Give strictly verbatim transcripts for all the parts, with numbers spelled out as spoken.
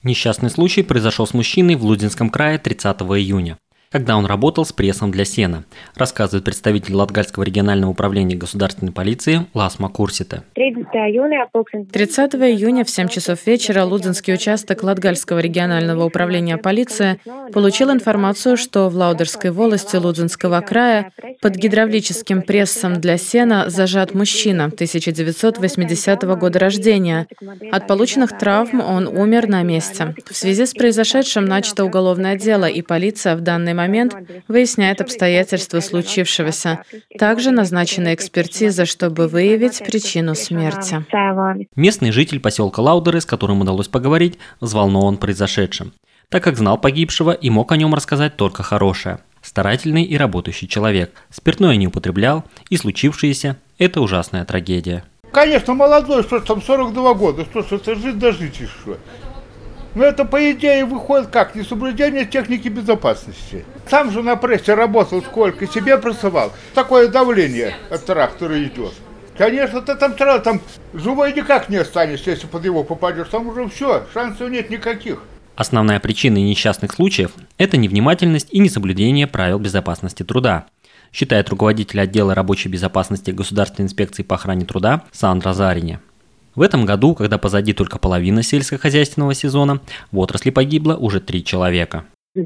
Несчастный случай произошел с мужчиной в Лудинском крае тридцатого июня, когда он работал с прессом для сена, рассказывает представитель Латгальского регионального управления государственной полиции Ласма Курсите. тридцатого июня в семь часов вечера Лудинский участок Латгальского регионального управления полиции получил информацию, что в Лаудерской волости Лудинского края под гидравлическим прессом для сена зажат мужчина тысяча девятьсот восьмидесятого года рождения. От полученных травм он умер на месте. В связи с произошедшим начато уголовное дело, и полиция в данный момент выясняет обстоятельства случившегося. Также назначена экспертиза, чтобы выявить причину смерти. Местный житель поселка Лаудеры, с которым удалось поговорить, взволнован произошедшим, так как знал погибшего и мог о нем рассказать только хорошее. Старательный и работающий человек, спиртное не употреблял, и случившееся – это ужасная трагедия. Конечно, молодой, что ж там, сорок два года, что ж, это жить да жить еще. Но это, по идее, выходит как? Несоблюдение техники безопасности. Сам же на прессе работал сколько, себе прессовал. Такое давление от трактора идет. Конечно, ты там сразу там живой никак не останешься, если под его попадешь. Там уже все, шансов нет никаких. Основная причина несчастных случаев – это невнимательность и несоблюдение правил безопасности труда, считает руководитель отдела рабочей безопасности Государственной инспекции по охране труда Сандра Зарине. В этом году, когда позади только половина сельскохозяйственного сезона, в отрасли погибло уже три человека.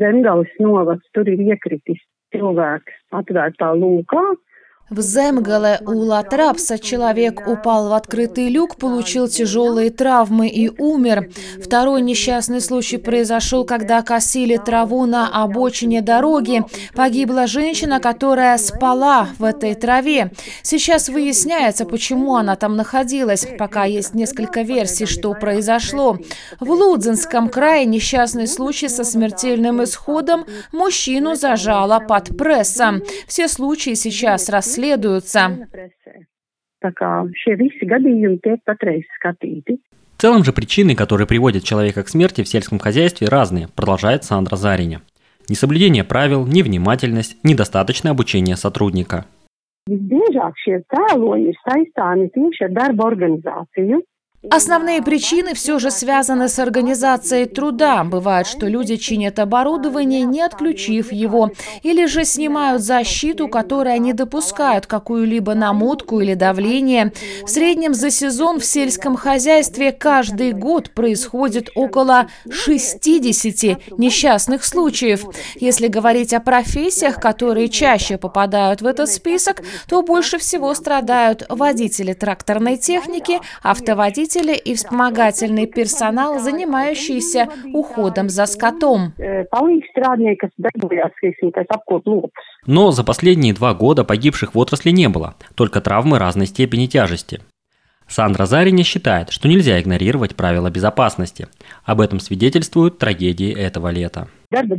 В Земгале у Латрапса человек упал в открытый люк, получил тяжелые травмы и умер. Второй несчастный случай произошел, когда косили траву на обочине дороги. Погибла женщина, которая спала в этой траве. Сейчас выясняется, почему она там находилась. Пока есть несколько версий, что произошло. В Лудинском крае несчастный случай со смертельным исходом. Мужчину зажало под прессом. Все случаи сейчас расследуются. Следуются. В целом же причины, которые приводят человека к смерти в сельском хозяйстве, разные, продолжает Сандра Зарине. Несоблюдение правил, невнимательность, недостаточное обучение сотрудника. Основные причины все же связаны с организацией труда. Бывает, что люди чинят оборудование, не отключив его, или же снимают защиту, которая не допускает какую-либо намотку или давление. В среднем за сезон в сельском хозяйстве каждый год происходит около шестидесяти несчастных случаев. Если говорить о профессиях, которые чаще попадают в этот список, то больше всего страдают водители тракторной техники, автоводители и вспомогательный персонал, занимающийся уходом за скотом. Но за последние два года погибших в отрасли не было, только травмы разной степени тяжести. Сандра Зарине считает, что нельзя игнорировать правила безопасности. Об этом свидетельствуют трагедии этого лета.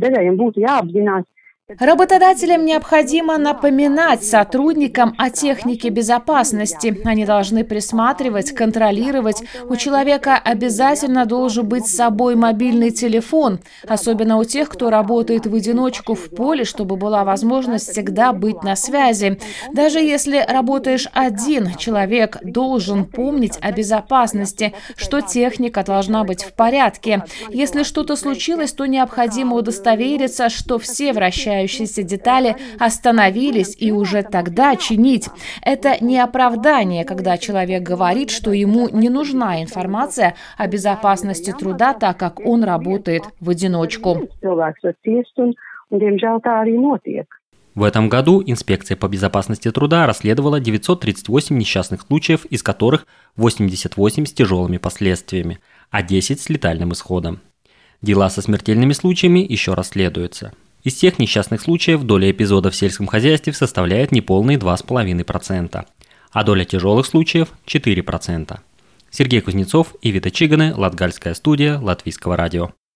Работодателям необходимо напоминать сотрудникам о технике безопасности. Они должны присматривать, контролировать. У человека обязательно должен быть с собой мобильный телефон, особенно у тех, кто работает в одиночку в поле, чтобы была возможность всегда быть на связи. Даже если работаешь один, человек должен помнить о безопасности, что техника должна быть в порядке. Если что-то случилось, то необходимо удостовериться, что все вращаются детали остановились и уже тогда чинить. Это не оправдание, когда человек говорит, что ему не нужна информация о безопасности труда, так как он работает в одиночку. В этом году инспекция по безопасности труда расследовала девятьсот тридцать восемь несчастных случаев, из которых восемьдесят восемь с тяжелыми последствиями, а десять с летальным исходом. Дела со смертельными случаями еще расследуются. Из всех несчастных случаев доля эпизодов в сельском хозяйстве составляет неполные два с половиной процента, а доля тяжелых случаев – четыре процента. Сергей Кузнецов и Вита Чиганы, Латгальская студия Латвийского радио.